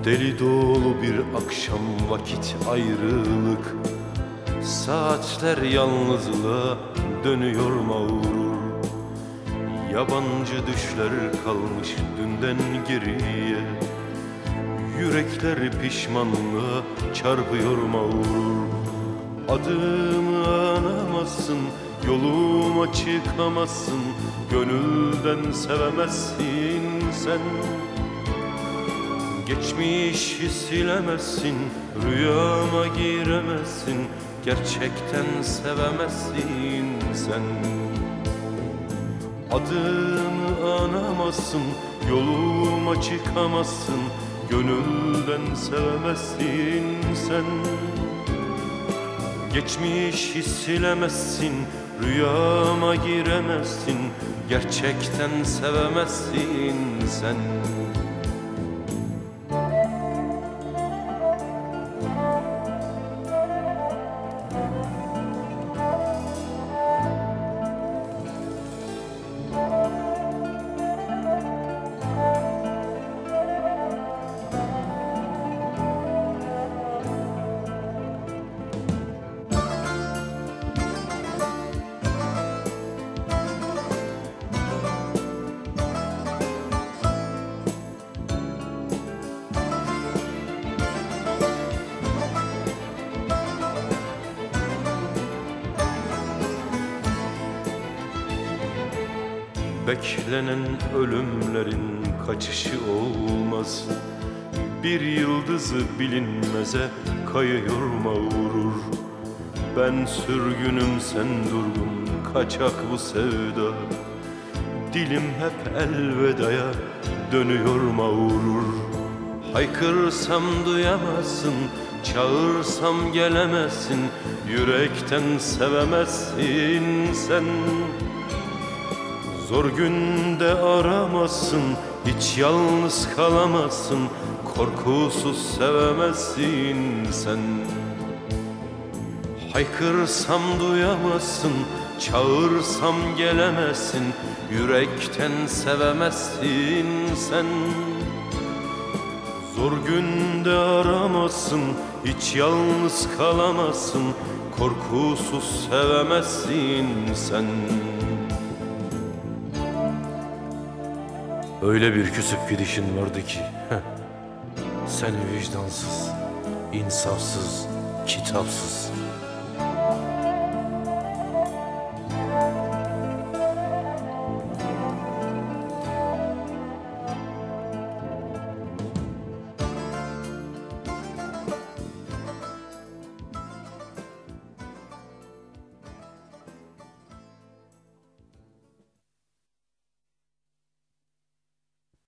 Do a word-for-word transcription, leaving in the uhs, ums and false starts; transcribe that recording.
Deli dolu bir akşam, vakit ayrılık. Saatler yalnızlığa dönüyor mağrur. Yabancı düşler kalmış dünden geriye. Yürekler pişmanlığa çarpıyor mağrur. Adımı anamazsın, yoluma çıkamazsın. Gönülden sevemezsin sen. Geçmişi silemezsin, rüyama giremezsin. Gerçekten sevemezsin sen. Adımı anamazsın, yoluma çıkamazsın. Gönülden sevemezsin sen. Geçmişi silemezsin, rüyama giremezsin. Gerçekten sevemezsin sen. Beklenen ölümlerin kaçışı olmaz. Bir yıldızı bilinmeze kayıyor mağrur. Ben sürgünüm, sen durgun, kaçak bu sevda. Dilim hep elvedaya dönüyor mağrur. Haykırsam duyamazsın, çağırsam gelemezsin. Yürekten sevemezsin sen. Zor günde aramazsın, hiç yalnız kalamazsın. Korkusuz sevemezsin sen. Haykırsam duyamazsın, çağırsam gelemezsin. Yürekten sevemezsin sen. Zor günde aramazsın, hiç yalnız kalamazsın. Korkusuz sevemezsin sen. Öyle bir küsüp gidişin vardı ki heh. Sen vicdansız, insafsız, kitapsız.